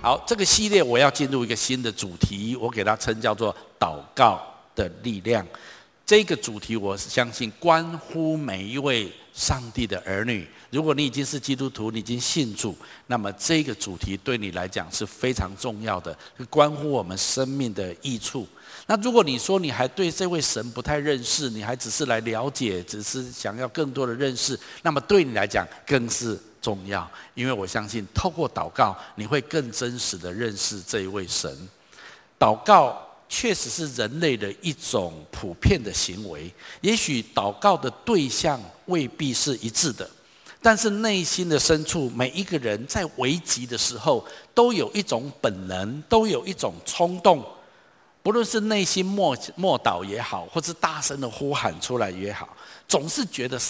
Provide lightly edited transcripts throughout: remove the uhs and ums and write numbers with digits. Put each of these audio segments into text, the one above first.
好，这个系列我要进入一个新的主题，我给它称叫做祷告的力量。这个主题我相信关乎每一位上帝的儿女。如果你已经是基督徒，你已经信主，那么这个主题对你来讲是非常重要的，关乎我们生命的益处。那如果你说你还对这位神不太认识，你还只是来了解，只是想要更多的认识，那么对你来讲更是重要。因为我相信透过祷告，你会更真实的认识这一位神。祷告确实是人类的一种普遍的行为，也许祷告的对象未必是一致的，但是内心的深处，每一个人在危急的时候都有一种本能，都有一种冲动，不论是内心默祷也好，或是大声的呼喊出来也好，总是觉得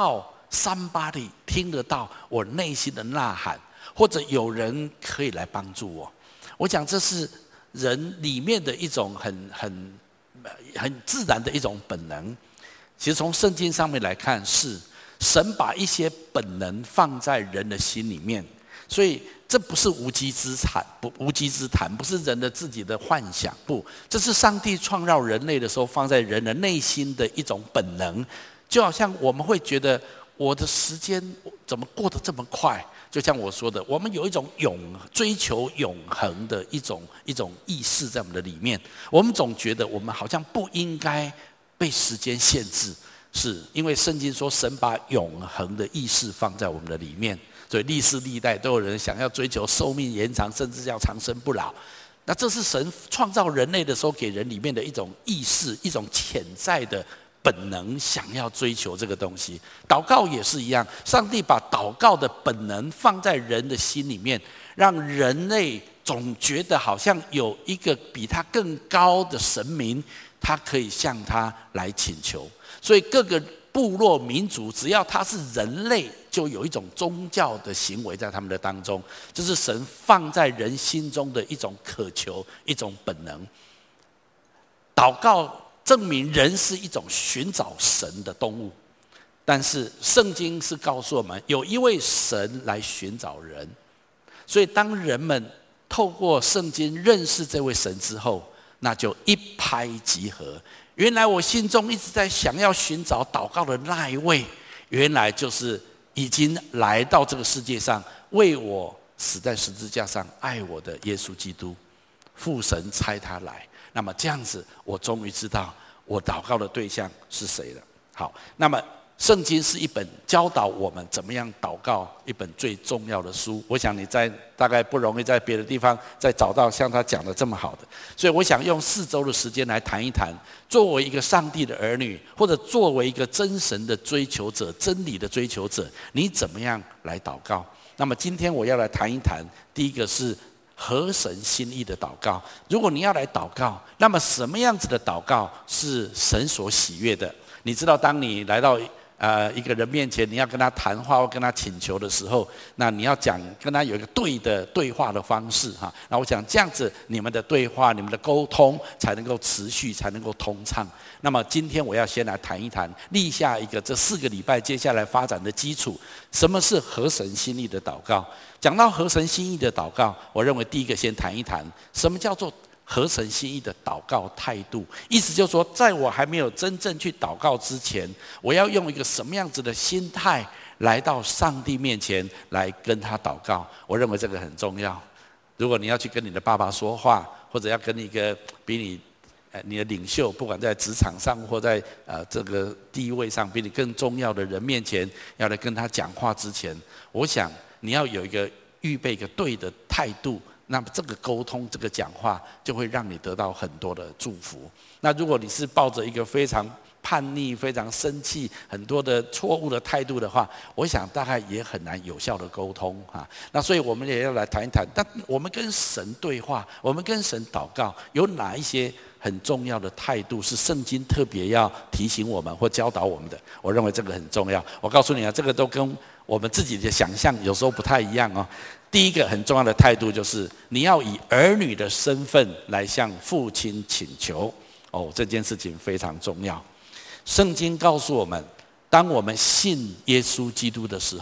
somebody 听得到我内心的呐喊，或者有人可以来帮助我。我讲这是人里面的一种很自然的一种本能。其实从圣经上面来看，是神把一些本能放在人的心里面，所以这不是无稽之谈，不是人的自己的幻想，不，这是上帝创造人类的时候放在人的内心的一种本能。就好像我们会觉得我的时间怎么过得这么快，就像我说的，我们有一种追求永恒的一种意识在我们的里面。我们总觉得我们好像不应该被时间限制，是因为圣经说神把永恒的意识放在我们的里面，所以历世历代都有人想要追求寿命延长，甚至要长生不老。那这是神创造人类的时候给人里面的一种意识，一种潜在的本能，想要追求这个东西。祷告也是一样，上帝把祷告的本能放在人的心里面，让人类总觉得好像有一个比他更高的神明，他可以向他来请求。所以各个部落民族，只要他是人类，就有一种宗教的行为在他们的当中，这是神放在人心中的一种渴求，一种本能。祷告证明人是一种寻找神的动物，但是圣经是告诉我们，有一位神来寻找人。所以当人们透过圣经认识这位神之后，那就一拍即合。原来我心中一直在想要寻找祷告的那一位，原来就是已经来到这个世界上，为我死在十字架上爱我的耶稣基督。父神差他来，那么这样子我终于知道我祷告的对象是谁了。好，那么圣经是一本教导我们怎么样祷告一本最重要的书。我想你大概不容易在别的地方再找到像他讲的这么好的，所以我想用4周的时间来谈一谈，作为一个上帝的儿女，或者作为一个真神的追求者，真理的追求者，你怎么样来祷告。那么今天我要来谈一谈，第一个是合神心意的祷告。如果你要来祷告，那么什么样子的祷告是神所喜悦的？你知道当你来到一个人面前，你要跟他谈话或跟他请求的时候，那你要跟他有一个对话的方式哈。那我想这样子，你们的对话、你们的沟通才能够持续，才能够通畅。那么今天我要先来谈一谈，立下一个这4个礼拜接下来发展的基础。什么是合神心意的祷告？讲到合神心意的祷告，我认为第一个先谈一谈什么叫做合神心意的祷告态度。意思就是说，在我还没有真正去祷告之前，我要用一个什么样子的心态来到上帝面前来跟他祷告。我认为这个很重要。如果你要去跟你的爸爸说话，或者要跟一个比你的领袖，不管在职场上或在这个地位上比你更重要的人面前，要来跟他讲话之前，我想你要有一个预备一个对的态度，那么这个沟通、这个讲话就会让你得到很多的祝福。那如果你是抱着一个非常叛逆、非常生气、很多的错误的态度的话，我想大概也很难有效的沟通哈。那所以我们也要来谈一谈，但我们跟神对话，我们跟神祷告，有哪一些很重要的态度是圣经特别要提醒我们或教导我们的？我认为这个很重要。我告诉你啊，这个都跟我们自己的想象有时候不太一样哦。第一个很重要的态度就是你要以儿女的身份来向父亲请求哦，这件事情非常重要。圣经告诉我们，当我们信耶稣基督的时候，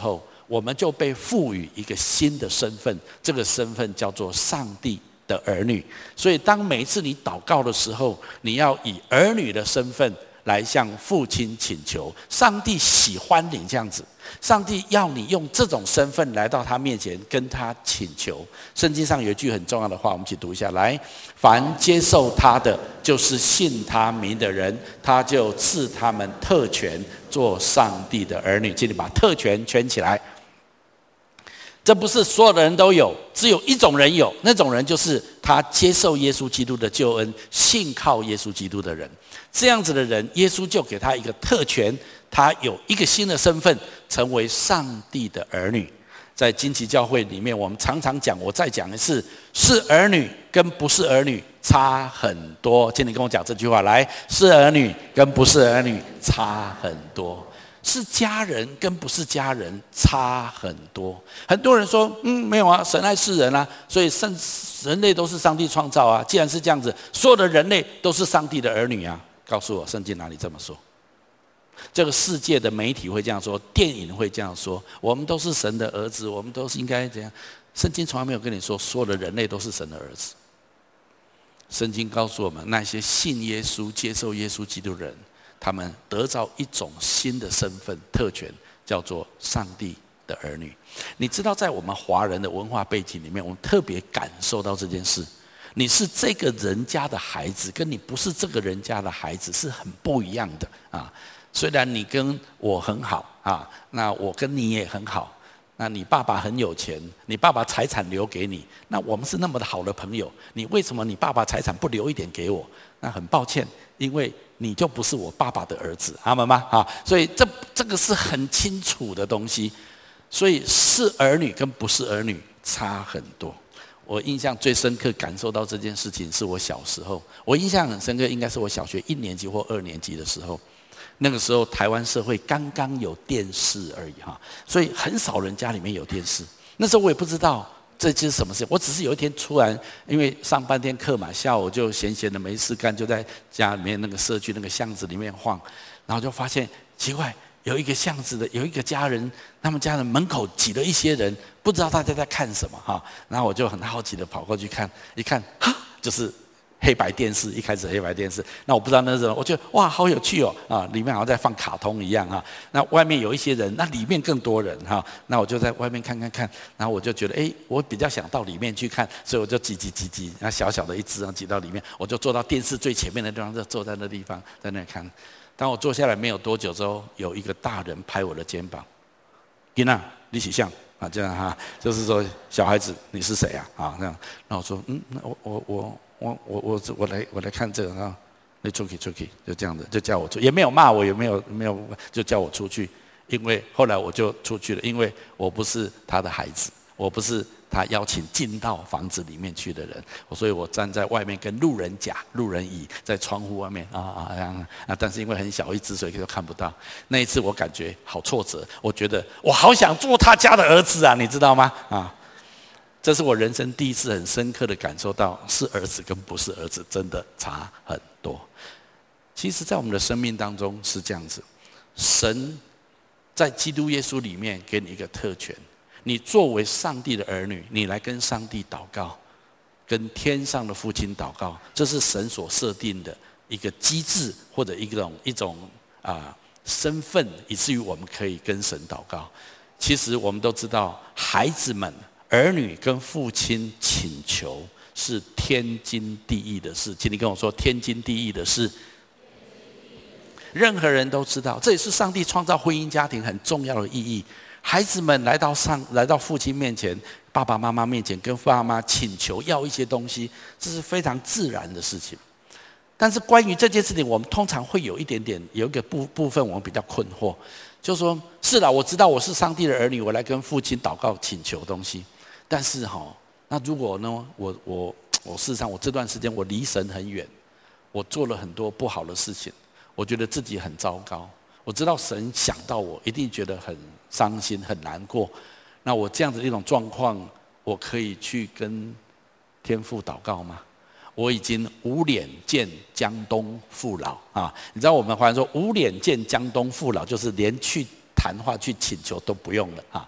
我们就被赋予一个新的身份，这个身份叫做上帝的儿女。所以当每一次你祷告的时候，你要以儿女的身份来向父亲请求。上帝喜欢你这样子，上帝要你用这种身份来到他面前跟他请求。圣经上有一句很重要的话，我们一起读一下来：凡接受他的，就是信他名的人，他就赐他们特权做上帝的儿女。请你把特权圈起来。这不是所有的人都有，只有一种人有，那种人就是他接受耶稣基督的救恩，信靠耶稣基督的人。这样子的人，耶稣就给他一个特权，他有一个新的身份，成为上帝的儿女。在金旗教会里面，我们常常讲，我再讲一次，是儿女跟不是儿女差很多。请你跟我讲这句话来：是儿女跟不是儿女差很多。是家人跟不是家人差很多。很多人说，没有啊，神爱世人啊，所以人类都是上帝创造啊。既然是这样子，所有的人类都是上帝的儿女啊。告诉我，圣经哪里这么说？这个世界的媒体会这样说，电影会这样说，我们都是神的儿子，我们都是应该怎样？圣经从来没有跟你说，所有的人类都是神的儿子。圣经告诉我们，那些信耶稣、接受耶稣基督的人，他们得到一种新的身份特权，叫做上帝的儿女。你知道，在我们华人的文化背景里面，我们特别感受到这件事。你是这个人家的孩子，跟你不是这个人家的孩子是很不一样的啊。虽然你跟我很好啊，那我跟你也很好。那你爸爸很有钱，你爸爸财产留给你，那我们是那么的好的朋友，你为什么你爸爸财产不留一点给我？那很抱歉，因为你就不是我爸爸的儿子，阿们吗？啊，所以这个是很清楚的东西。所以是儿女跟不是儿女差很多。我印象最深刻感受到这件事情是我小时候，我印象很深刻，应该是我小学1年级或2年级的时候。那个时候台湾社会刚刚有电视而已哈，所以很少人家里面有电视。那时候我也不知道这是什么事，我只是有一天突然因为上半天课嘛，下午就闲闲的没事干，就在家里面那个社区那个巷子里面晃，然后就发现奇怪，有一个巷子的有一个家人，他们家的门口挤了一些人，不知道大家在看什么哈。然后我就很好奇的跑过去看，一看哈，就是黑白电视，一开始黑白电视，那我不知道那是什么，我觉得哇好有趣哦啊，里面好像在放卡通一样啊。那外面有一些人，那里面更多人哈。那我就在外面看，然后我就觉得我比较想到里面去看，所以我就挤，那小小的一只挤到里面，我就坐到电视最前面的地方，就坐在那地方在那看。当我坐下来没有多久之后，有一个大人拍我的肩膀，囡仔，你是谁啊？这样哈，就是说小孩子你是谁啊？啊这样，然后我说我来看这个啊，你出去，就这样的，就叫我出，也没有骂我，也没有，就叫我出去。因为后来我就出去了，因为我不是他的孩子，我不是他邀请进到房子里面去的人，所以我站在外面跟路人甲、路人乙在窗户外面但是因为很小一只，所以就看不到。那一次我感觉好挫折，我觉得我好想做他家的儿子啊，你知道吗？啊，这是我人生第一次很深刻的感受到，是儿子跟不是儿子真的差很多。其实在我们的生命当中是这样子，神在基督耶稣里面给你一个特权，你作为上帝的儿女，你来跟上帝祷告，跟天上的父亲祷告，这是神所设定的一个机制，或者一种身份，以至于我们可以跟神祷告。其实我们都知道，孩子们、儿女跟父亲请求是天经地义的事。请你跟我说，天经地义的事。任何人都知道，这也是上帝创造婚姻家庭很重要的意义。孩子们来到父亲面前、爸爸妈妈面前，跟爸妈请求要一些东西，这是非常自然的事情。但是关于这件事情，我们通常会有一个部分我们比较困惑，就是说，是啦，我知道我是上帝的儿女，我来跟父亲祷告请求东西。但是那如果呢，我事实上我这段时间我离神很远，我做了很多不好的事情。我觉得自己很糟糕，我知道神想到我一定觉得很伤心很难过。那我这样子一种状况，我可以去跟天父祷告吗？我已经无脸见江东父老啊！你知道我们华人说无脸见江东父老，就是连去谈话去请求都不用了啊。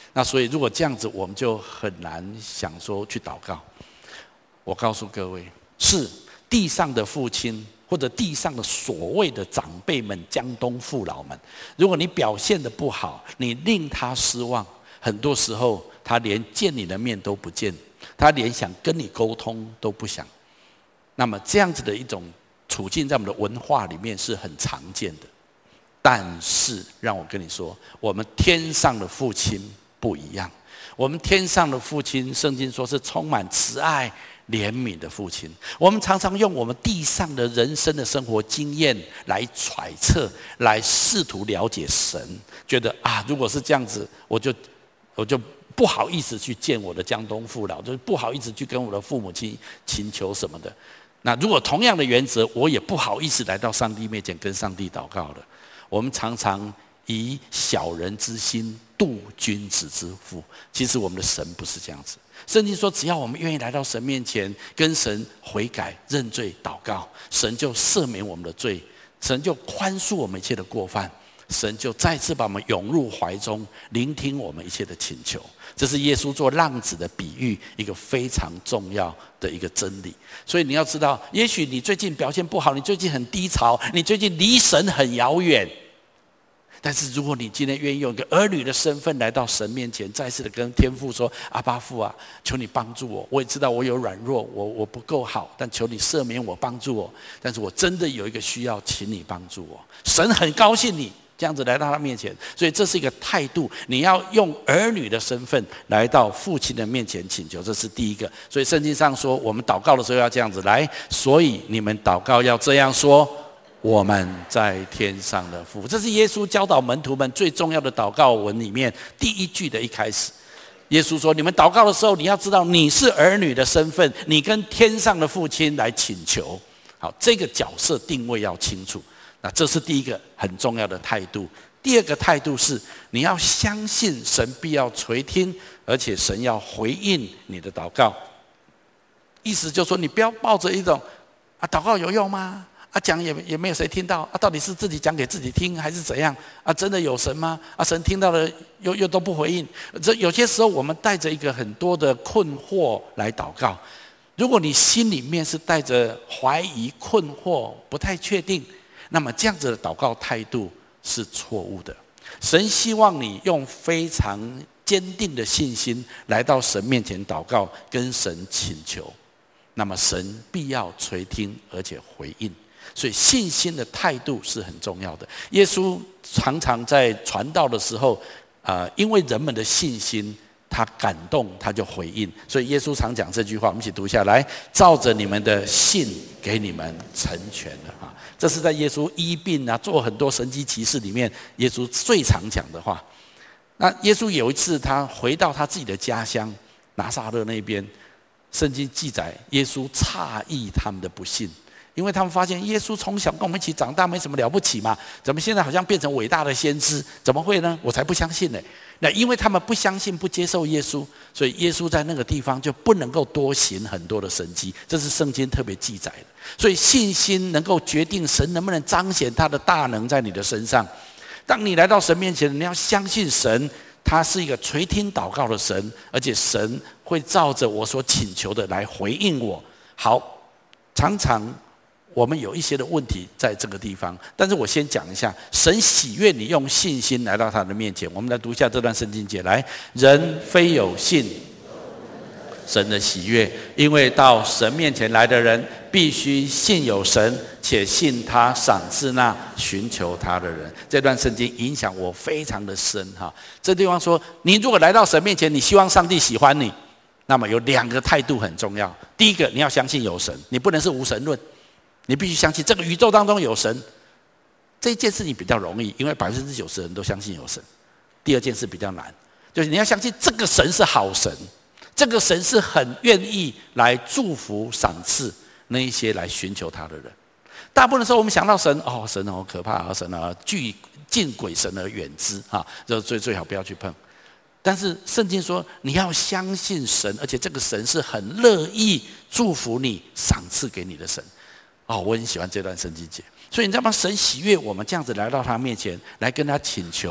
那所以如果这样子，我们就很难想说去祷告。我告诉各位，是地上的父亲或者地上的所谓的长辈们、江东父老们，如果你表现得不好，你令他失望，很多时候他连见你的面都不见，他连想跟你沟通都不想。那么这样子的一种处境在我们的文化里面是很常见的。但是让我跟你说，我们天上的父亲不一样。我们天上的父亲，圣经说是充满慈爱怜悯的父亲。我们常常用我们地上的人生的生活经验来揣测，来试图了解神，觉得如果是这样子，我就不好意思去见我的江东父老，就是不好意思去跟我的父母亲请求什么的。那如果同样的原则，我也不好意思来到上帝面前跟上帝祷告了。我们常常以小人之心度君子之腹，其实我们的神不是这样子。圣经说，只要我们愿意来到神面前，跟神悔改、认罪、祷告，神就赦免我们的罪，神就宽恕我们一切的过犯，神就再次把我们涌入怀中，聆听我们一切的请求。这是耶稣做浪子的比喻，一个非常重要的一个真理。所以你要知道，也许你最近表现不好，你最近很低潮，你最近离神很遥远，但是如果你今天愿意用一个儿女的身份来到神面前，再次的跟天父说，阿爸父啊，求你帮助我，我也知道我有软弱，我不够好，但求你赦免我，帮助我，但是我真的有一个需要，请你帮助我。神很高兴你这样子来到他面前，所以这是一个态度，你要用儿女的身份来到父亲的面前请求，这是第一个。所以圣经上说，我们祷告的时候要这样子来，所以你们祷告要这样说，我们在天上的父。这是耶稣教导门徒们最重要的祷告文里面第一句的一开始。耶稣说，你们祷告的时候，你要知道你是儿女的身份，你跟天上的父亲来请求。好，这个角色定位要清楚。那这是第一个很重要的态度。第二个态度是，你要相信神必要垂听，而且神要回应你的祷告。意思就是说，你不要抱着一种祷告有用吗？讲也没有谁听到到底是自己讲给自己听还是怎样真的有神吗？神听到了又都不回应。这有些时候我们带着一个很多的困惑来祷告。如果你心里面是带着怀疑、困惑、不太确定，那么这样子的祷告态度是错误的。神希望你用非常坚定的信心来到神面前祷告，跟神请求，那么神必要垂听而且回应。所以信心的态度是很重要的。耶稣常常在传道的时候因为人们的信心，他感动，他就回应。所以耶稣常讲这句话，我们一起读下来，照着你们的信给你们成全了。这是在耶稣医病做很多神迹奇事里面，耶稣最常讲的话。那耶稣有一次他回到他自己的家乡拿撒勒那边，圣经记载耶稣诧异他们的不信，因为他们发现耶稣从小跟我们一起长大，没什么了不起嘛，怎么现在好像变成伟大的先知？怎么会呢？我才不相信呢。那因为他们不相信、不接受耶稣，所以耶稣在那个地方就不能够多行很多的神迹，这是圣经特别记载的。所以信心能够决定神能不能彰显他的大能在你的身上。当你来到神面前，你要相信神，他是一个垂听祷告的神，而且神会照着我所请求的来回应我。好，常常我们有一些的问题在这个地方，但是我先讲一下，神喜悦你用信心来到他的面前。我们来读一下这段圣经节，来，人非有信，神的喜悦，因为到神面前来的人必须信有神，且信他赏赐那寻求他的人。这段圣经影响我非常的深这地方说，你如果来到神面前，你希望上帝喜欢你，那么有两个态度很重要。第一个，你要相信有神，你不能是无神论，你必须相信这个宇宙当中有神。这一件事情比较容易，因为90%的人都相信有神。第二件事比较难，就是你要相信这个神是好神，这个神是很愿意来祝福赏赐那一些来寻求他的人。大部分的时候我们想到神，神好可怕，神近鬼神而远之这最好不要去碰。但是圣经说你要相信神，而且这个神是很乐意祝福你、赏赐给你的神。我很喜欢这段圣经节。所以你知道吗？神喜悦我们这样子来到他面前，来跟他请求，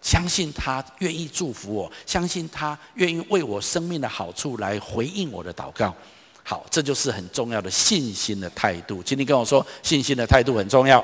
相信他愿意祝福我，相信他愿意为我生命的好处来回应我的祷告。好，这就是很重要的信心的态度。今天跟我说，信心的态度很重要。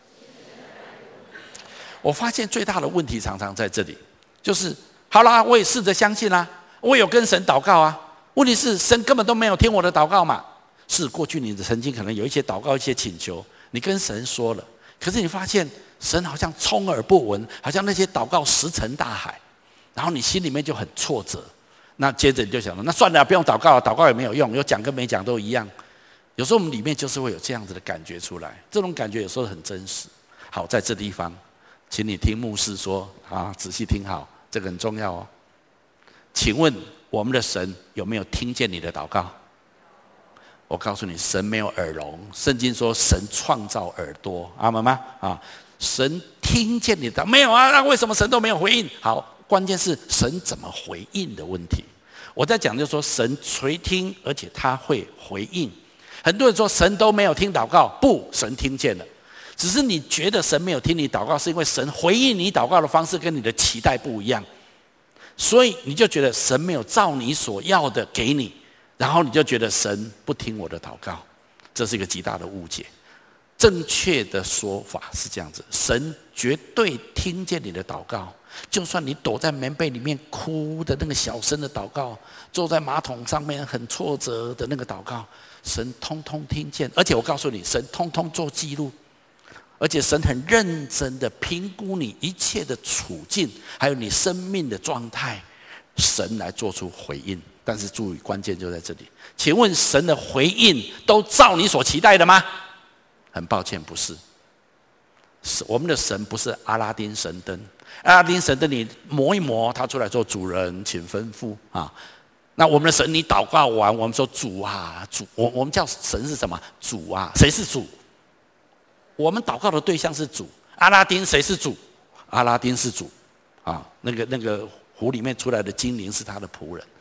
我发现最大的问题常常在这里，就是好啦，我也试着相信啦，我有跟神祷告啊，问题是神根本都没有听我的祷告嘛。是过去你曾经可能有一些祷告、一些请求，你跟神说了，可是你发现神好像充耳不闻，好像那些祷告石沉大海，然后你心里面就很挫折。那接着你就想说，那算了，不用祷告了，祷告也没有用，有讲跟没讲都一样。有时候我们里面就是会有这样子的感觉出来，这种感觉有时候很真实。好，在这地方，请你听牧师说啊，仔细听好，这个很重要哦。请问我们的神有没有听见你的祷告？我告诉你，神没有耳聋。圣经说神创造耳朵，阿们吗？啊，神听见你的没有啊？那为什么神都没有回应？好，关键是神怎么回应的问题。我在讲就是说，神垂听，而且他会回应。很多人说神都没有听祷告，不，神听见了，只是你觉得神没有听你祷告，是因为神回应你祷告的方式跟你的期待不一样，所以你就觉得神没有照你所要的给你。然后你就觉得神不听我的祷告，这是一个极大的误解。正确的说法是这样子：神绝对听见你的祷告，就算你躲在棉被里面哭的那个小声的祷告，坐在马桶上面很挫折的那个祷告，神通通听见。而且我告诉你，神通通做记录，而且神很认真的评估你一切的处境，还有你生命的状态，神来做出回应。但是注意，关键就在这里。请问神的回应都照你所期待的吗？很抱歉，不是。我们的神不是阿拉丁神灯，阿拉丁神灯你磨一磨，他出来做主人，请吩咐啊。那我们的神，你祷告完，我们说主啊，主，我们叫神是什么？主啊，谁是主？我们祷告的对象是主。阿拉丁谁是主？阿拉丁是主啊。那个湖里面出来的精灵是他的仆人。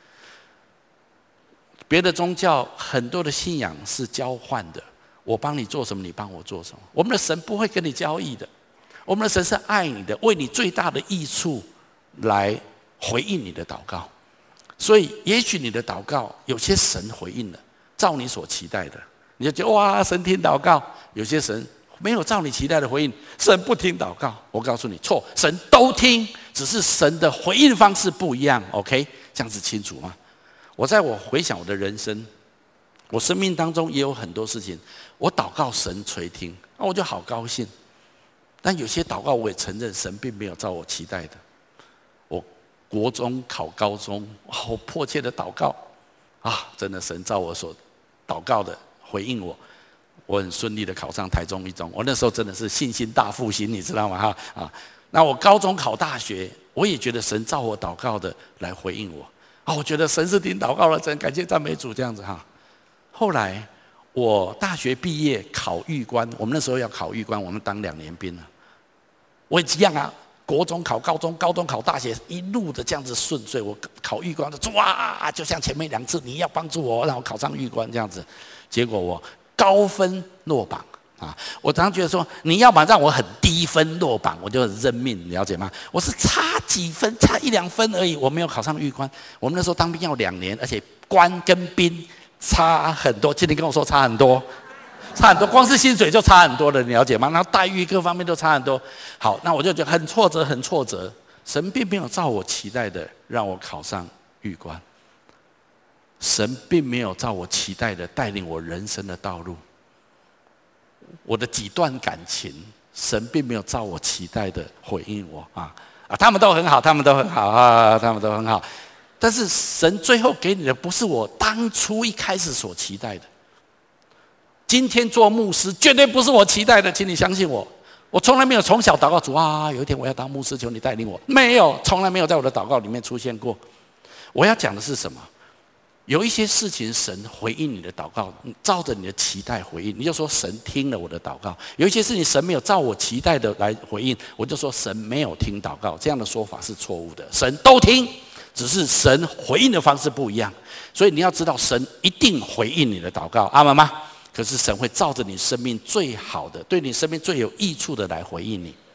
别的宗教很多的信仰是交换的，我帮你做什么，你帮我做什么。我们的神不会跟你交易的，我们的神是爱你的，为你最大的益处来回应你的祷告。所以也许你的祷告有些神回应了，照你所期待的，你就觉得哇，神听祷告。有些神没有照你期待的回应，神不听祷告。我告诉你错，神都听，只是神的回应方式不一样。 OK， 这样子清楚吗？我回想我的人生，我生命当中也有很多事情，我祷告神垂听，那我就好高兴。但有些祷告我也承认神并没有照我期待的。我国中考高中，好迫切的祷告啊，真的神照我所祷告的回应我，我很顺利的考上台中一中。我那时候真的是信心大复兴，你知道吗？那我高中考大学，我也觉得神照我祷告的来回应我。我觉得神是听祷告了，真感谢赞美主这样子哈。后来我大学毕业考预官，我们那时候要考预官，我们当2年兵了。我也一样啊，国中考高中，高中考大学，一路的这样子顺遂。我考预官的哇，就像前面2次，你要帮助我，让我考上预官这样子。结果我高分落榜。我常常觉得说，你要嘛让我很低分落榜，我就认命，了解吗？我是差几分，差1-2分而已，我没有考上预官。我们那时候当兵要2年，而且官跟兵差很多。今天跟我说差很多，差很多，光是薪水就差很多了，你了解吗？然后待遇各方面都差很多。好，那我就觉得很挫折，很挫折。神并没有照我期待的让我考上预官，神并没有照我期待的带领我人生的道路。我的几段感情，神并没有照我期待的回应我他们都很好，他们都很好他们都很好。但是神最后给你的不是我当初一开始所期待的。今天做牧师绝对不是我期待的，请你相信我。我从来没有从小祷告主有一天我要当牧师，求你带领我。没有，从来没有在我的祷告里面出现过。我要讲的是什么？有一些事情神回应你的祷告，照着你的期待回应，你就说神听了我的祷告。有一些事情神没有照我期待的来回应，我就说神没有听祷告。这样的说法是错误的，神都听，只是神回应的方式不一样。所以你要知道，神一定回应你的祷告，阿们吗？可是神会照着你生命最好的，对你生命最有益处的来回应你。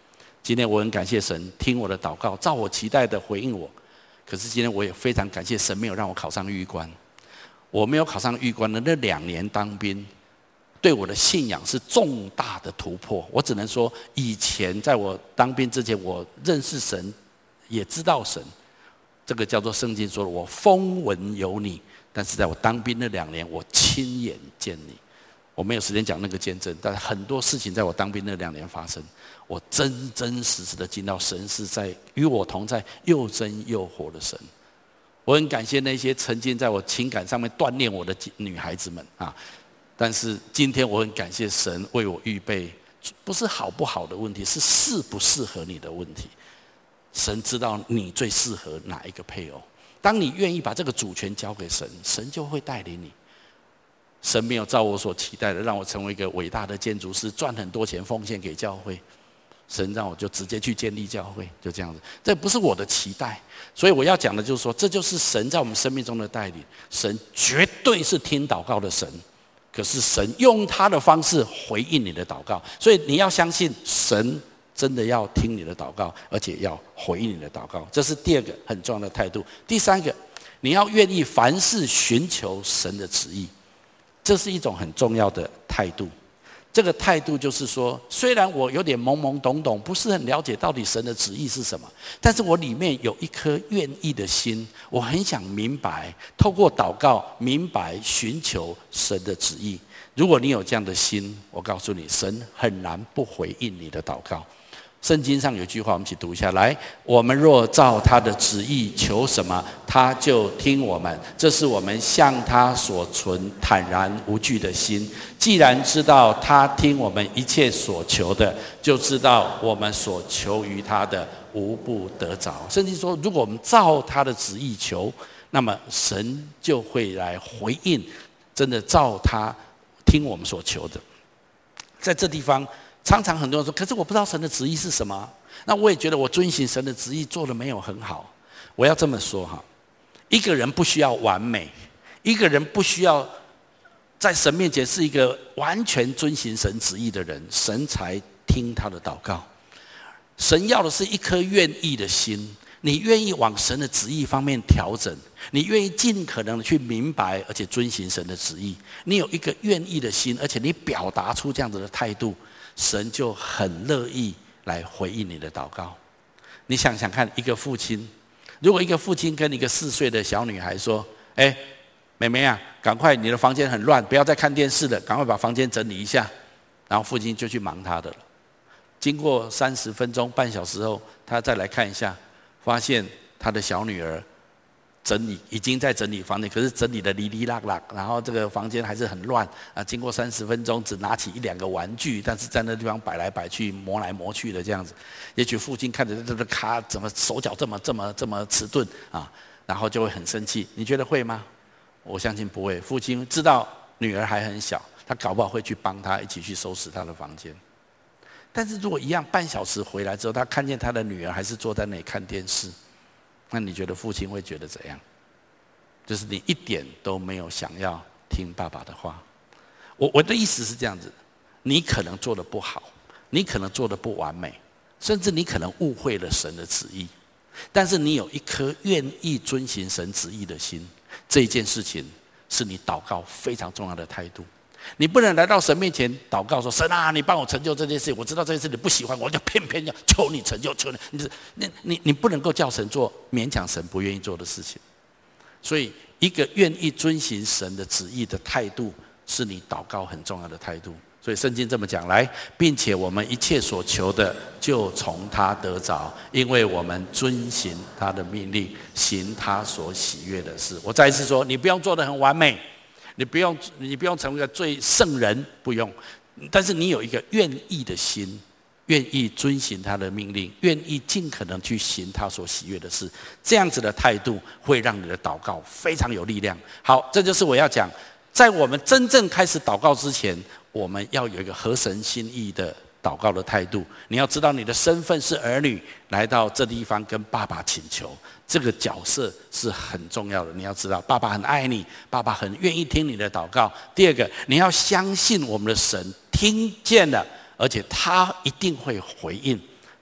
今天我很感谢神听我的祷告，照我期待的回应我。可是今天我也非常感谢神没有让我考上狱官。我没有考上狱官的那2年当兵，对我的信仰是重大的突破。我只能说，以前在我当兵之前，我认识神，也知道神。这个叫做圣经说的，我风闻有你。但是在我当兵那2年，我亲眼见你。我没有时间讲那个见证，但是很多事情在我当兵那2年发生，我真真实实的见到神是在与我同在，又真又活的神。我很感谢那些曾经在我情感上面锻炼我的女孩子们啊，但是今天我很感谢神为我预备，不是好不好的问题，是适不适合你的问题。神知道你最适合哪一个配偶，当你愿意把这个主权交给神，神就会带领你。神没有照我所期待的让我成为一个伟大的建筑师，赚很多钱奉献给教会。神让我就直接去建立教会，就这样子。这不是我的期待，所以我要讲的就是说，这就是神在我们生命中的带领。神绝对是听祷告的神，可是神用他的方式回应你的祷告，所以你要相信神真的要听你的祷告，而且要回应你的祷告。这是第2个很重要的态度。第3个，你要愿意凡事寻求神的旨意。这是一种很重要的态度。这个态度就是说，虽然我有点懵懵懂懂，不是很了解到底神的旨意是什么，但是我里面有一颗愿意的心，我很想明白，透过祷告明白寻求神的旨意。如果你有这样的心，我告诉你，神很难不回应你的祷告。圣经上有句话，我们一起读一下来：我们若照他的旨意求什么，他就听我们。这是我们向他所存坦然无惧的心。既然知道他听我们一切所求的，就知道我们所求于他的无不得着。圣经说，如果我们照他的旨意求，那么神就会来回应，真的照他听我们所求的。在这地方常常很多人说，可是我不知道神的旨意是什么。那我也觉得我遵行神的旨意做得没有很好。我要这么说哈，一个人不需要完美，一个人不需要在神面前是一个完全遵行神旨意的人，神才听他的祷告。神要的是一颗愿意的心，你愿意往神的旨意方面调整，你愿意尽可能的去明白而且遵行神的旨意，你有一个愿意的心，而且你表达出这样子的态度，神就很乐意来回应你的祷告。你想想看，一个父亲，如果一个父亲跟一个4岁的小女孩说：“妹妹啊，赶快，你的房间很乱，不要再看电视了，赶快把房间整理一下。”然后父亲就去忙他的了。经过30分钟、半小时后，他再来看一下，发现他的小女儿已经在整理房间，可是整理的哩哩啦啦，然后这个房间还是很乱啊。经过30分钟，只拿起1-2个玩具，但是在那地方摆来摆去、磨来磨去的这样子。也许父亲看着这个咔，怎么手脚这么迟钝啊，然后就会很生气。你觉得会吗？我相信不会。父亲知道女儿还很小，他搞不好会去帮她一起去收拾她的房间。但是如果一样半小时回来之后，他看见他的女儿还是坐在那里看电视，那你觉得父亲会觉得怎样？就是你一点都没有想要听爸爸的话。我的意思是这样子，你可能做得不好，你可能做得不完美，甚至你可能误会了神的旨意，但是你有一颗愿意遵行神旨意的心，这一件事情是你祷告非常重要的态度。你不能来到神面前祷告说：“神啊，你帮我成就这件事，我知道这件事你不喜欢，我就偏偏要求你成就，求你。你不能够叫神做勉强神不愿意做的事情。所以，一个愿意遵行神的旨意的态度，是你祷告很重要的态度。所以圣经这么讲来，并且我们一切所求的，就从他得着，因为我们遵行他的命令，行他所喜悦的事。我再一次说，你不用做得很完美。你不用成为一个最圣人，不用，但是你有一个愿意的心，愿意遵行他的命令，愿意尽可能去行他所喜悦的事，这样子的态度会让你的祷告非常有力量。好，这就是我要讲，在我们真正开始祷告之前，我们要有一个合神心意的祷告的态度。你要知道你的身份是儿女，来到这地方跟爸爸请求，这个角色是很重要的。你要知道，爸爸很爱你，爸爸很愿意听你的祷告。第二个，你要相信我们的神听见了，而且他一定会回应。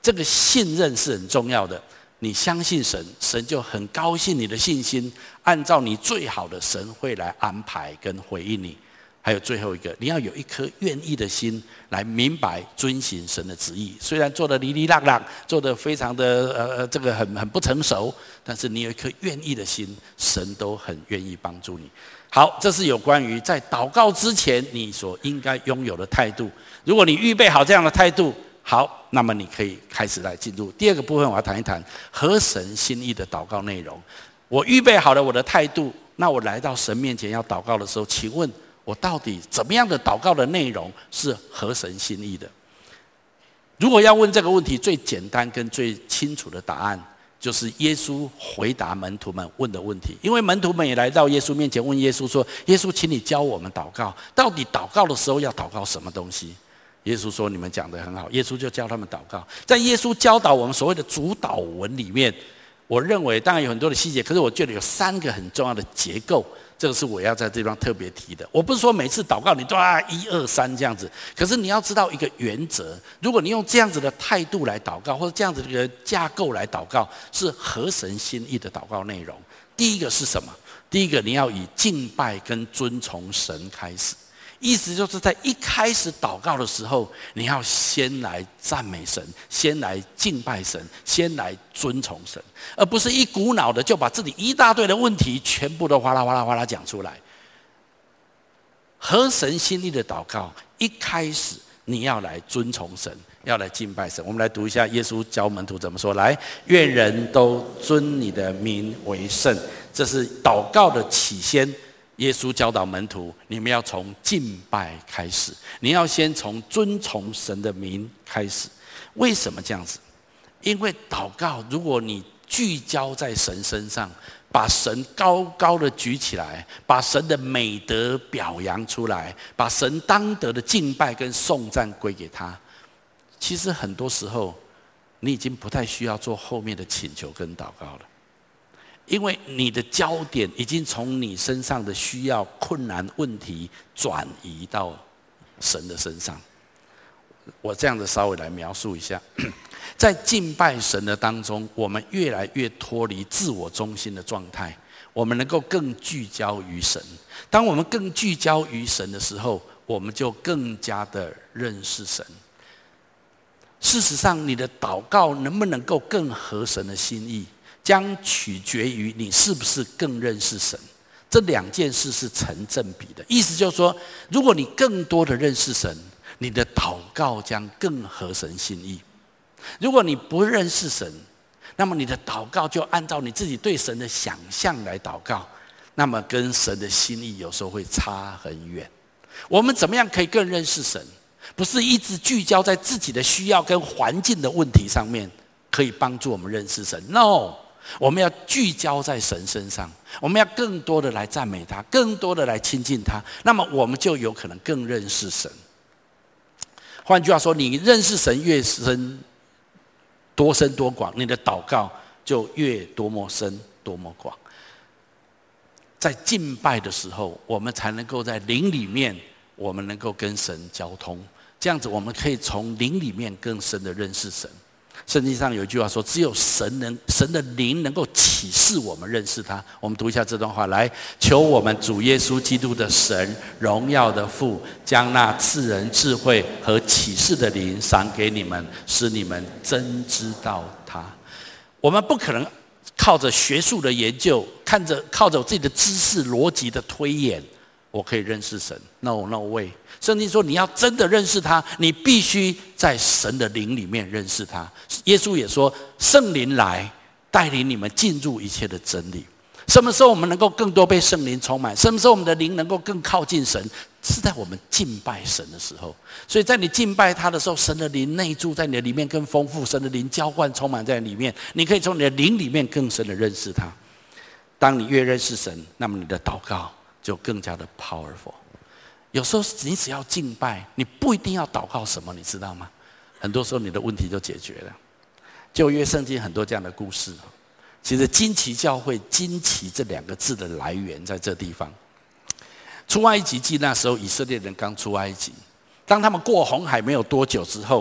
这个信任是很重要的。你相信神，神就很高兴你的信心，按照你最好的，神会来安排跟回应你。还有最后一个，你要有一颗愿意的心来明白遵行神的旨意。虽然做得哩哩啦啦，做得非常的这个很不成熟，但是你有一颗愿意的心，神都很愿意帮助你。好，这是有关于在祷告之前你所应该拥有的态度。如果你预备好这样的态度，好，那么你可以开始来进入第二个部分。我要谈一谈合神心意的祷告内容。我预备好了我的态度，那我来到神面前要祷告的时候，请问我到底怎么样的祷告的内容是合神心意的？如果要问这个问题，最简单跟最清楚的答案，就是耶稣回答门徒们问的问题。因为门徒们也来到耶稣面前问耶稣说：“耶稣，请你教我们祷告，到底祷告的时候要祷告什么东西？”耶稣说：“你们讲得很好。”耶稣就教他们祷告。在耶稣教导我们所谓的主祷文里面，我认为当然有很多的细节，可是我觉得有3个很重要的结构。这个是我要在这地方特别提的。我不是说每次祷告你都要1、2、3这样子，可是你要知道一个原则。如果你用这样子的态度来祷告，或者这样子的一个架构来祷告，是合神心意的祷告内容。第一个是什么？第一个，你要以敬拜跟尊崇神开始。意思就是在一开始祷告的时候，你要先来赞美神，先来敬拜神，先来尊崇神，而不是一股脑的就把自己一大堆的问题全部都哗啦哗啦哗啦讲出来。合神心意的祷告，一开始你要来尊崇神，要来敬拜神。我们来读一下耶稣教门徒怎么说：来，愿人都尊你的名为圣。这是祷告的起先。耶稣教导门徒，你们要从敬拜开始，你要先从尊崇神的名开始。为什么这样子？因为祷告，如果你聚焦在神身上，把神高高的举起来，把神的美德表扬出来，把神当得的敬拜跟颂赞归给他，其实很多时候你已经不太需要做后面的请求跟祷告了。因为你的焦点已经从你身上的需要、困难、问题转移到神的身上。我这样子稍微来描述一下，在敬拜神的当中，我们越来越脱离自我中心的状态，我们能够更聚焦于神。当我们更聚焦于神的时候，我们就更加的认识神。事实上，你的祷告能不能够更合神的心意，将取决于你是不是更认识神。这2件事是成正比的。意思就是说，如果你更多的认识神，你的祷告将更合神心意。如果你不认识神，那么你的祷告就按照你自己对神的想象来祷告，那么跟神的心意有时候会差很远。我们怎么样可以更认识神？不是一直聚焦在自己的需要跟环境的问题上面，可以帮助我们认识神。No，我们要聚焦在神身上，我们要更多的来赞美他，更多的来亲近他，那么我们就有可能更认识神。换句话说，你认识神越深，多深多广，你的祷告就越多么深多么广。在敬拜的时候，我们才能够在灵里面，我们能够跟神交通，这样子我们可以从灵里面更深的认识神。圣经上有一句话说，只有神的灵能够启示我们认识他。我们读一下这段话，来，求我们主耶稣基督的神，荣耀的父，将那赐人智慧和启示的灵赏给你们，使你们真知道他。我们不可能靠着学术的研究，靠着我自己的知识逻辑的推演，我可以认识神。 No way。 圣经说，你要真的认识他，你必须在神的灵里面认识他。耶稣也说，圣灵来带领你们进入一切的真理。什么时候我们能够更多被圣灵充满？什么时候我们的灵能够更靠近神？是在我们敬拜神的时候。所以在你敬拜他的时候，神的灵内住在你的里面更丰富，神的灵浇灌充满在里面，你可以从你的灵里面更深的认识他。当你越认识神，那么你的祷告就更加的 powerful。 有时候你只要敬拜，你不一定要祷告什么，你知道吗？很多时候你的问题就解决了。旧约圣经很多这样的故事。其实惊奇教会，惊奇这2个字的来源在这地方。出埃及记那时候以色列人刚出埃及，当他们过红海没有多久之后，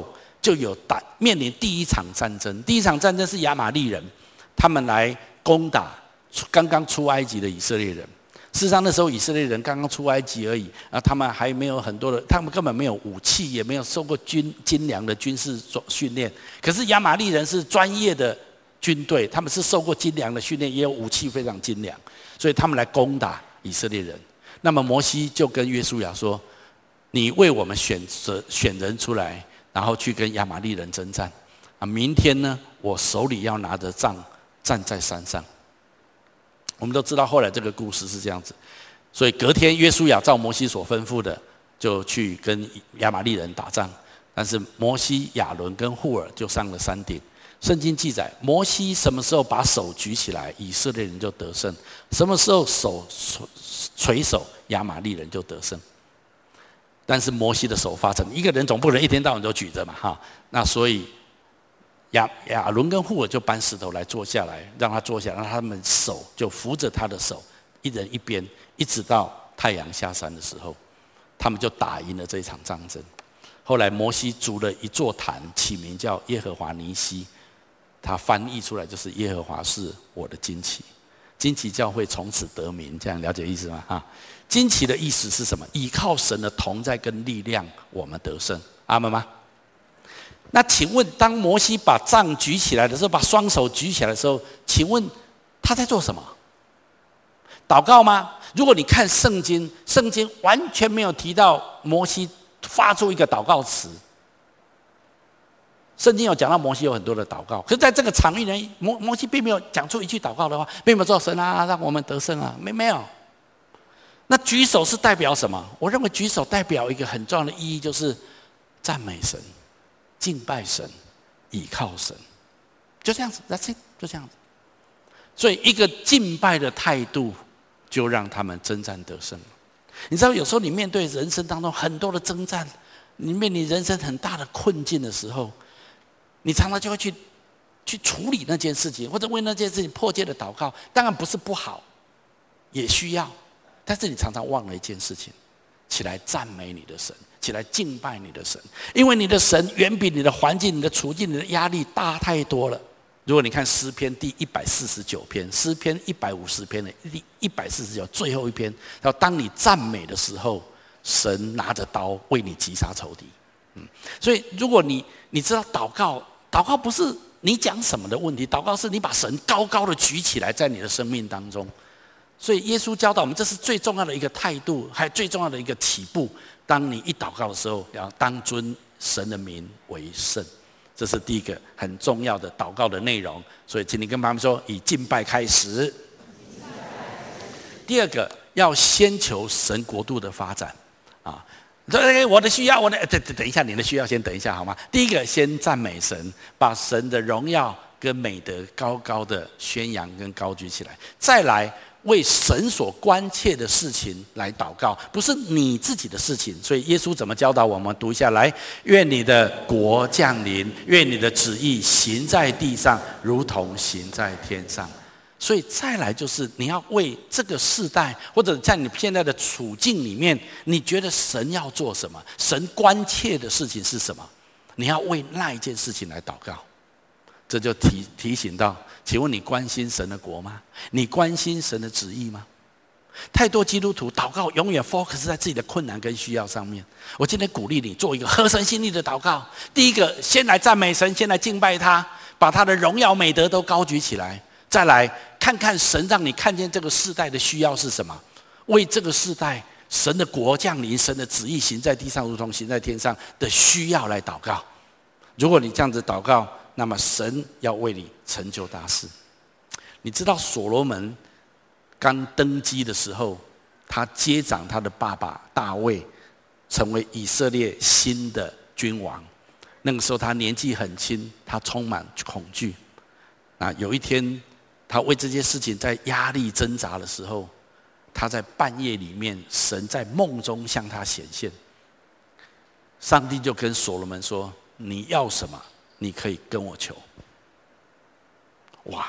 就有面临第一场战争。第一场战争是亚玛力人，他们来攻打刚刚出埃及的以色列人。事实上，那时候以色列人刚刚出埃及而已，他们还没有很多的，他们根本没有武器，也没有受过精良的军事训练。可是亚玛力人是专业的军队，他们是受过精良的训练，也有武器非常精良，所以他们来攻打以色列人。那么摩西就跟约书亚说：“你为我们选人出来，然后去跟亚玛力人征战。明天呢，我手里要拿着杖站在山上。”我们都知道后来这个故事是这样子，所以隔天约书亚照摩西所吩咐的，就去跟亚玛力人打仗。但是摩西、亚伦跟户尔就上了山顶。圣经记载，摩西什么时候把手举起来，以色列人就得胜；什么时候手垂手，亚玛力人就得胜。但是摩西的手发沉，一个人总不能一天到晚都举着嘛，哈。那所以亚伦跟户尔就搬石头来坐下来，让他坐下，让他们手就扶着他的手，一人一边，一直到太阳下山的时候，他们就打赢了这一场战争。后来摩西筑了一座坛，起名叫耶和华尼西，他翻译出来就是耶和华是我的旌旗。旌旗教会从此得名，这样了解意思吗？哈，旌旗的意思是什么？依靠神的同在跟力量，我们得胜。阿们吗？那请问，当摩西把杖举起来的时候，把双手举起来的时候，请问他在做什么？祷告吗？如果你看圣经，圣经完全没有提到摩西发出一个祷告词。圣经有讲到摩西有很多的祷告，可是在这个场域呢，摩西并没有讲出一句祷告的话，并没有说神啊，让我们得胜啊，没有。那举手是代表什么？我认为举手代表一个很重要的意义，就是赞美神。敬拜神，倚靠神，就这样子 ，That's it， 就这样子。所以一个敬拜的态度，就让他们征战得胜。你知道，有时候你面对人生当中很多的征战，你面临人生很大的困境的时候，你常常就会去处理那件事情，或者为那件事情迫切的祷告。当然不是不好，也需要，但是你常常忘了一件事情，起来赞美你的神。起来敬拜你的神，因为你的神远比你的环境、你的处境、你的压力大太多了。如果你看诗篇第149篇，诗篇150篇的第149最后一篇，要当你赞美的时候，神拿着刀为你击杀仇敌。所以如果你知道祷告不是你讲什么的问题，祷告是你把神高高的举起来在你的生命当中。所以耶稣教导我们，这是最重要的一个态度，还有最重要的一个起步。当你一祷告的时候，要当尊神的名为圣，这是第一个很重要的祷告的内容。所以请你跟他们说，以敬拜开始。第二个，要先求神国度的发展啊！我的需要，等一下，你的需要先等一下好吗？第一个，先赞美神，把神的荣耀跟美德高高的宣扬跟高举起来。再来，为神所关切的事情来祷告，不是你自己的事情。所以耶稣怎么教导我们？读一下来：愿你的国降临，愿你的旨意行在地上，如同行在天上。所以再来就是你要为这个世代，或者在你现在的处境里面，你觉得神要做什么？神关切的事情是什么？你要为那一件事情来祷告。这就提醒到，请问你关心神的国吗？你关心神的旨意吗？太多基督徒祷告永远 focus 在自己的困难跟需要上面。我今天鼓励你做一个合神心意的祷告。第一个，先来赞美神，先来敬拜他，把他的荣耀美德都高举起来。再来看看神让你看见这个世代的需要是什么，为这个世代神的国降临，神的旨意行在地上如同行在天上的需要来祷告。如果你这样子祷告，那么神要为你成就大事。你知道所罗门刚登基的时候，他接掌他的爸爸大卫，成为以色列新的君王。那个时候他年纪很轻，他充满恐惧。有一天，他为这些事情在压力挣扎的时候，他在半夜里面，神在梦中向他显现。上帝就跟所罗门说：“你要什么？你可以跟我求。”哇！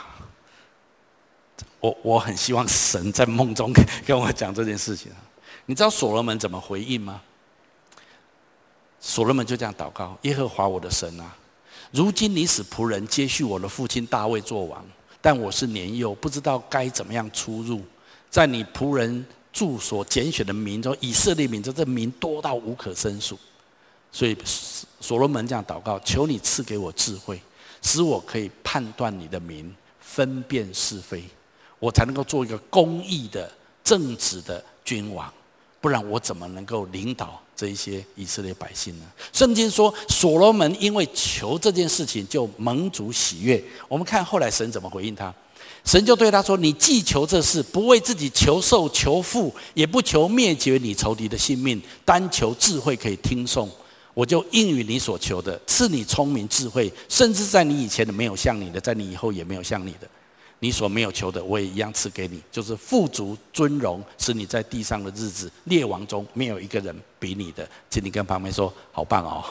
我很希望神在梦中跟我讲这件事情。你知道所罗门怎么回应吗？ 所罗门就这样祷告：耶和华我的神啊，如今你使仆人接续我的父亲大卫做王，但我是年幼，不知道该怎么样出入。在你仆人住所拣选的民中，以色列民中，这民多到无可胜数。所以所罗门这样祷告：求你赐给我智慧，使我可以判断你的民，分辨是非，我才能够做一个公义的、正直的君王。不然我怎么能够领导这一些以色列百姓呢？圣经说，所罗门因为求这件事情就蒙主喜悦。我们看后来神怎么回应他，神就对他说：你既求这事，不为自己求寿求富，也不求灭绝你仇敌的性命，单求智慧可以听颂，我就应允你所求的，赐你聪明智慧，甚至在你以前的没有像你的，在你以后也没有像你的。你所没有求的，我也一样赐给你，就是富足尊荣，使你在地上的日子，列王中没有一个人比你的。请你跟旁边说：好棒哦！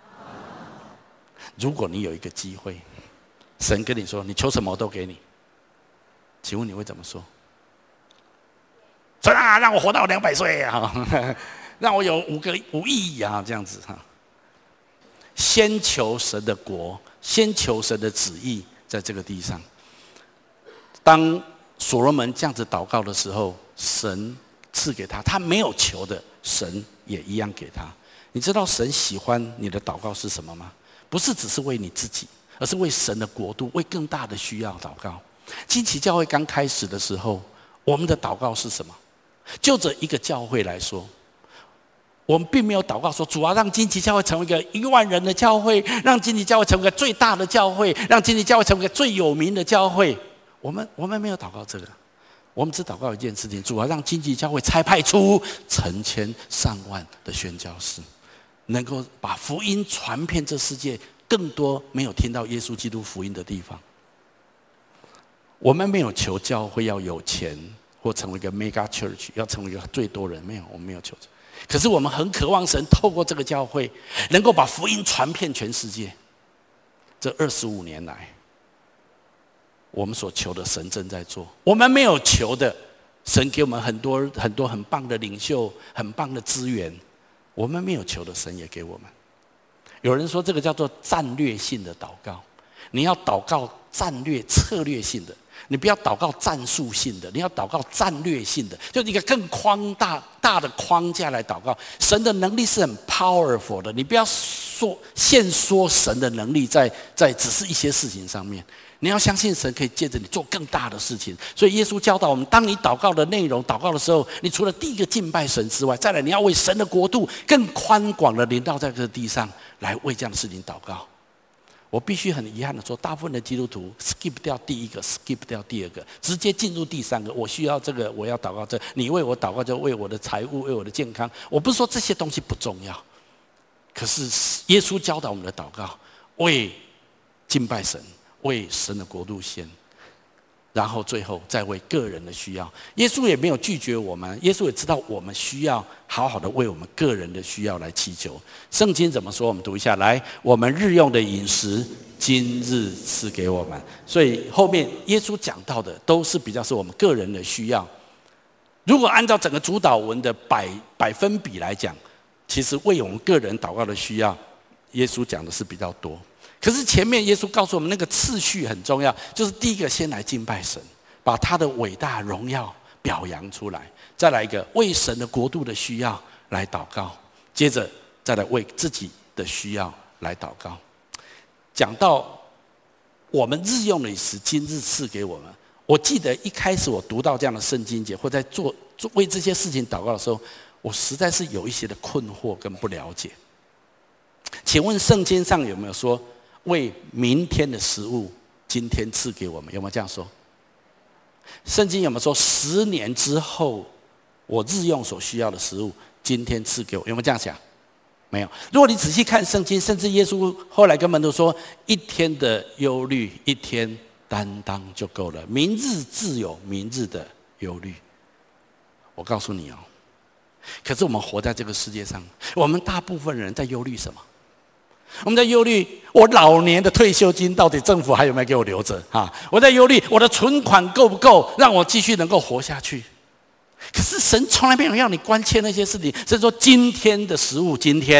如果你有一个机会，神跟你说你求什么我都给你，请问你会怎么说？神啊，让我活到200岁啊，让我有5亿啊，这样子哈。先求神的国，先求神的旨意，在这个地上。当所罗门这样子祷告的时候，神赐给他，他没有求的，神也一样给他。你知道神喜欢你的祷告是什么吗？不是只是为你自己，而是为神的国度，为更大的需要祷告。惊奇教会刚开始的时候，我们的祷告是什么？就这一个教会来说，我们并没有祷告说，主要让惊奇教会成为一个1万人的教会，让惊奇教会成为一个最大的教会，让惊奇教会成为一个最有名的教会。我们没有祷告这个，我们只祷告一件事情：主要让惊奇教会差派出成千上万的宣教士，能够把福音传遍这世界更多没有听到耶稣基督福音的地方。我们没有求教会要有钱，或成为一个 mega church， 要成为一个最多人，没有，我们没有求这。可是我们很渴望神透过这个教会，能够把福音传遍全世界。这25年来，我们所求的神正在做，我们没有求的，神给我们很多很多很棒的领袖，很棒的资源，我们没有求的，神也给我们。有人说这个叫做战略性的祷告，你要祷告战略策略性的，你不要祷告战术性的，你要祷告战略性的，就一个更大的框架来祷告。神的能力是很 powerful 的，你不要限缩神的能力在只是一些事情上面。你要相信神可以借着你做更大的事情。所以耶稣教导我们，当你祷告的内容祷告的时候，你除了第一个敬拜神之外，再来你要为神的国度更宽广的临到在这个地上，来为这样的事情祷告。我必须很遗憾的说，大部分的基督徒 skip 掉第一个 skip 掉第二个，直接进入第三个。我需要这个，我要祷告这个，你为我祷告就为我的财物，为我的健康。我不是说这些东西不重要，可是耶稣教导我们的祷告，为敬拜神，为神的国度先，然后最后再为个人的需要。耶稣也没有拒绝我们，耶稣也知道我们需要好好的为我们个人的需要来祈求。圣经怎么说？我们读一下来：我们日用的饮食，今日赐给我们。所以后面耶稣讲到的都是比较是我们个人的需要。如果按照整个主祷文的百分比来讲，其实为我们个人祷告的需要，耶稣讲的是比较多。可是前面耶稣告诉我们，那个次序很重要，就是第一个先来敬拜神，把他的伟大荣耀表扬出来，再来一个为神的国度的需要来祷告，接着再来为自己的需要来祷告。讲到我们日用的饮食，今日赐给我们。我记得一开始我读到这样的圣经节，或在做为这些事情祷告的时候，我实在是有一些的困惑跟不了解。请问圣经上有没有说为明天的食物今天赐给我们？有没有这样说？圣经有没有说10年之后我日用所需要的食物今天赐给我？有没有这样想？没有。如果你仔细看圣经，甚至耶稣后来跟门徒说，一天的忧虑一天担当就够了，明日自有明日的忧虑。我告诉你哦，可是我们活在这个世界上，我们大部分人在忧虑什么？我们在忧虑我老年的退休金到底政府还有没有给我留着啊？我在忧虑我的存款够不够让我继续能够活下去。可是神从来没有让你关切那些事情，神说今天的食物今天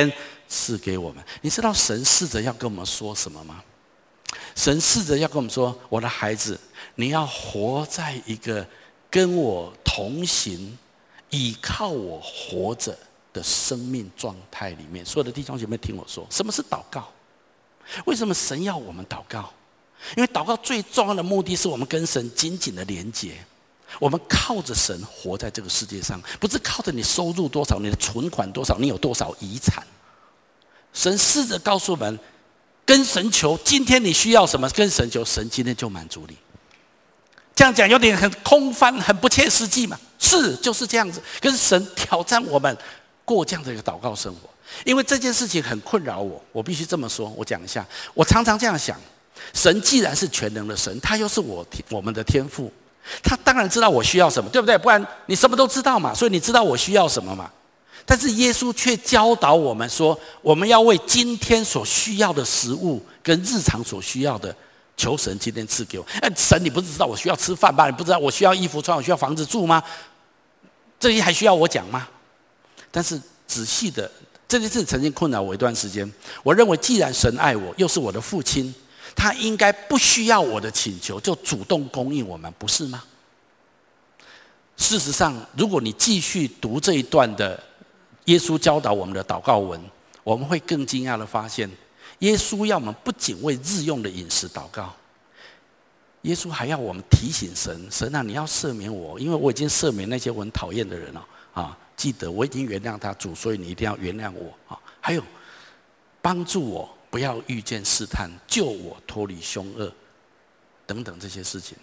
赐给我们。你知道神试着要跟我们说什么吗？神试着要跟我们说，我的孩子，你要活在一个跟我同行，依靠我活着的生命状态里面。所有的弟兄姐妹听我说，什么是祷告？为什么神要我们祷告？因为祷告最重要的目的是我们跟神紧紧的连结。我们靠着神活在这个世界上，不是靠着你收入多少，你的存款多少，你有多少遗产。神试着告诉我们，跟神求，今天你需要什么，跟神求，神今天就满足你。这样讲有点很空泛，很不切实际嘛？是，就是这样子。可是神挑战我们过这样的一个祷告生活，因为这件事情很困扰我，我必须这么说。我讲一下，我常常这样想：神既然是全能的神，他又是我们的天父，他当然知道我需要什么，对不对？不然你什么都知道嘛，所以你知道我需要什么嘛。但是耶稣却教导我们说，我们要为今天所需要的食物跟日常所需要的，求神今天赐给我。神，你不是知道我需要吃饭吗？你不知道我需要衣服穿，我需要房子住吗？这些还需要我讲吗？但是仔细的，这件事曾经困扰我一段时间。我认为，既然神爱我，又是我的父亲，他应该不需要我的请求就主动供应我们，不是吗？事实上，如果你继续读这一段的耶稣教导我们的祷告文，我们会更惊讶的发现，耶稣要我们不仅为日用的饮食祷告，耶稣还要我们提醒神：神啊，你要赦免我，因为我已经赦免那些我很讨厌的人了啊！记得我已经原谅他，主，所以你一定要原谅我啊！还有，帮助我不要遇见试探，救我脱离凶恶，等等这些事情。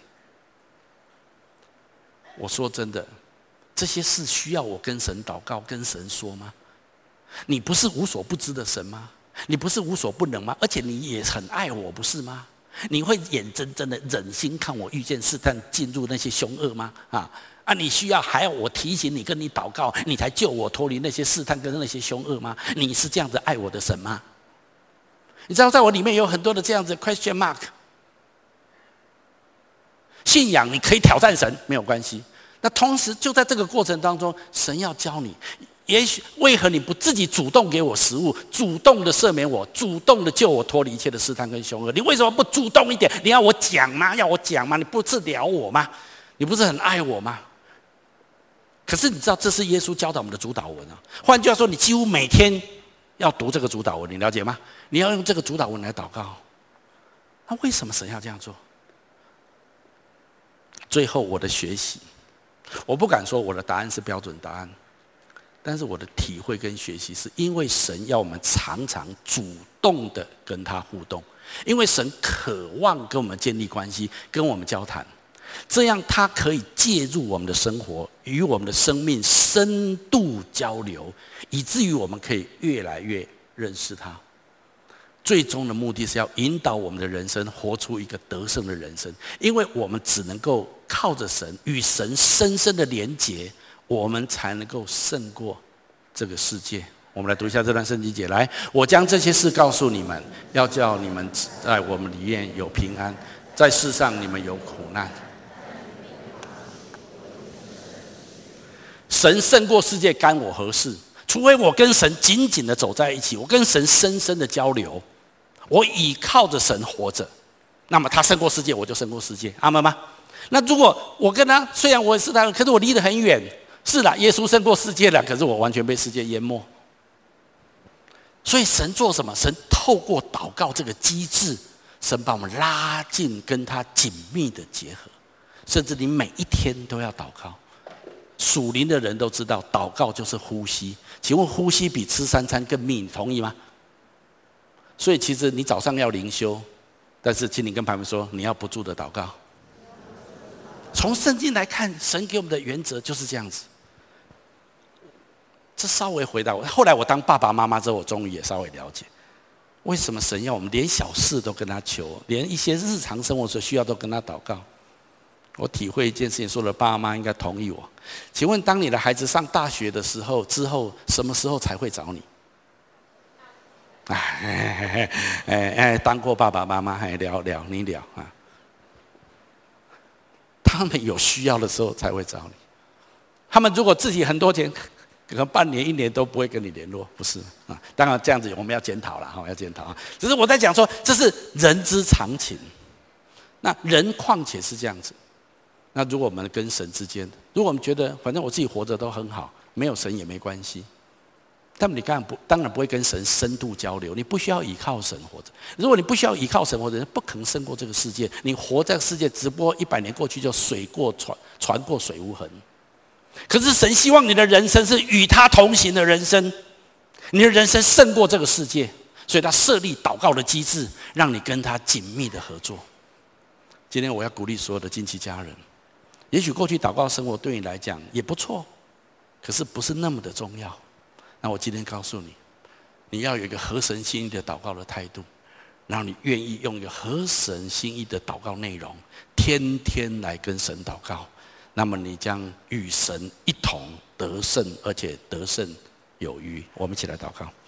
我说真的，这些事需要我跟神祷告、跟神说吗？你不是无所不知的神吗？你不是无所不能吗？而且你也很爱我，不是吗？你会眼睁睁的忍心看我遇见试探，进入那些凶恶吗？你需要还要我提醒你、跟你祷告，你才救我脱离那些试探跟那些凶恶吗？你是这样子爱我的神吗？你知道，在我里面有很多的这样子 question mark。信仰你可以挑战神，没有关系。那同时就在这个过程当中，神要教你，也许为何你不自己主动给我食物，主动的赦免我，主动的救我脱离一切的试探跟凶恶？你为什么不主动一点？你要我讲吗？要我讲吗？你不治疗我吗？你不是很爱我吗？可是你知道，这是耶稣教导我们的主导文啊。换句话说，你几乎每天要读这个主导文，你了解吗？你要用这个主导文来祷告。那为什么神要这样做？最后我的学习，我不敢说我的答案是标准答案，但是我的体会跟学习是因为神要我们常常主动的跟他互动，因为神渴望跟我们建立关系，跟我们交谈，这样他可以介入我们的生活，与我们的生命深度交流，以至于我们可以越来越认识他。最终的目的是要引导我们的人生活出一个得胜的人生，因为我们只能够靠着神，与神深深的连结，我们才能够胜过这个世界。我们来读一下这段圣经节，来，我将这些事告诉你们，要叫你们在我们里面有平安，在世上你们有苦难。神胜过世界，干我何事？除非我跟神紧紧的走在一起，我跟神深深的交流，我倚靠着神活着，那么他胜过世界，我就胜过世界，阿们吗？那如果我跟他，虽然我也是他，可是我离得很远，是啦，耶稣胜过世界了，可是我完全被世界淹没。所以神做什么？神透过祷告这个机制，神把我们拉近跟他紧密的结合，甚至你每一天都要祷告。属灵的人都知道，祷告就是呼吸。请问呼吸比吃3餐更密，你同意吗？所以其实你早上要灵修，但是请你跟旁边说，你要不住的祷告。从圣经来看，神给我们的原则就是这样子。这稍微回答我。后来我当爸爸妈妈之后，我终于也稍微了解，为什么神要我们连小事都跟他求，连一些日常生活所需要都跟他祷告。我体会一件事情，说了爸妈应该同意我。请问，当你的孩子上大学的时候，之后什么时候才会找你？当过爸爸妈妈，聊你聊啊。他们有需要的时候才会找你。他们如果自己很多钱， 可能半年、1年都不会跟你联络，不是啊？当然这样子我们要检讨了哈，要检讨啊。只是我在讲说，这是人之常情。那人况且是这样子。那如果我们跟神之间，如果我们觉得反正我自己活着都很好，没有神也没关系，但你当然不会跟神深度交流。你不需要依靠神活着。如果你不需要依靠神活着，不可能胜过这个世界。你活在世界，只不过100年过去就水过船过水无痕。可是神希望你的人生是与他同行的人生，你的人生胜过这个世界，所以他设立祷告的机制，让你跟他紧密的合作。今天我要鼓励所有的近期家人，也许过去祷告生活对你来讲也不错，可是不是那么的重要。那我今天告诉你，你要有一个合神心意的祷告的态度，然后你愿意用一个合神心意的祷告内容，天天来跟神祷告，那么你将与神一同得胜，而且得胜有余。我们一起来祷告。